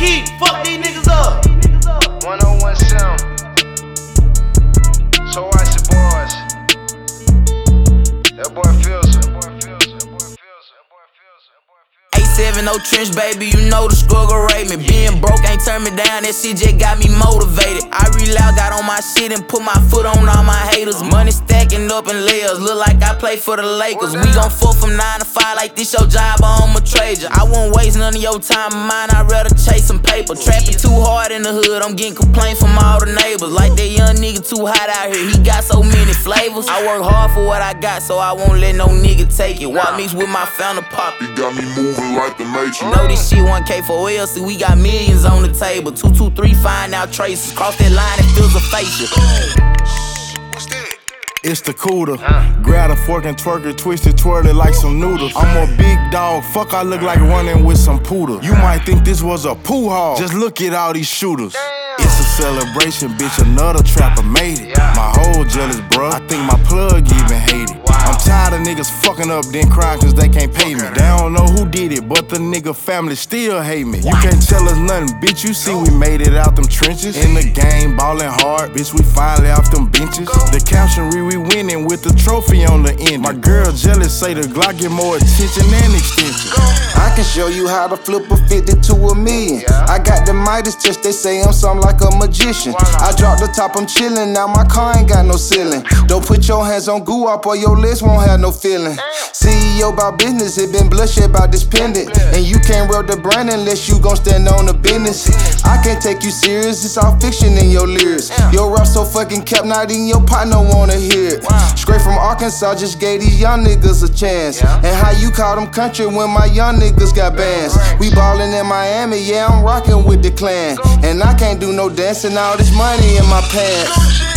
Keep, fuck these niggas up. 101 sound. So watch the boys. That boy feels it. 870 trench, baby, you know the struggle rate me. Being broke ain't turned me down, that shit just got me motivated. I real out, got on my shit and put my foot on all my haters. Money stacking up in layers, look like I play for the Lakers. We gon' fuck from 9 to 5 like this your job, I'ma trade ya. I won't waste none of your time of mine, I'd rather chase some paper. Trapping too hard in the hood, I'm getting complaints from all the neighbors. Like that young nigga too hot out here, he got so many flavors. I work hard for what I got, so I won't let no nigga take it. Walk mix with my founder pop. He got me moving like the Matrix. Know this shit 1K for L, see we got millions on the table. 223, find out traces. Cross that line, it feels a facial. It's the cooler. Grab a fork and twerk it, twist it, twirl it like some noodles. I'm a big dog, fuck I look like running with some poodle. You might think this was a pool hall, just look at all these shooters. It's a celebration, bitch, another trapper made it. My whole jealous, bruh, I think my plug even hate it. I'm tired of niggas fucking up then crying cause they can't pay me. They don't know who did it, but the nigga family still hate me. You can't tell us nothing, bitch, you see we made it out them trenches. In the game, ballin' hard, bitch, we finally off them benches. The caption we winning with the trophy on the end. My girl jealous, say the Glock get more attention and extension. I can show you how to flip a 50 to a million. I got the Midas touch, they say I'm something like a magician. I dropped the top, I'm chillin', now my car ain't got no ceiling. Don't put your hands on goo up or your list won't have no feeling. CEO about business, it been bloodshed about this pendant. And you can't rub the brand unless you gon' stand on the business. I can't take you serious, it's all fiction in your lyrics. Your rap so fucking kept, not even your partner wanna hear it. Straight from Arkansas, just gave these young niggas a chance. And how you call them country when my young niggas got bands. We ballin' in Miami, yeah, I'm rockin' with the clan. And I can't do no dancing, all this money in my pants.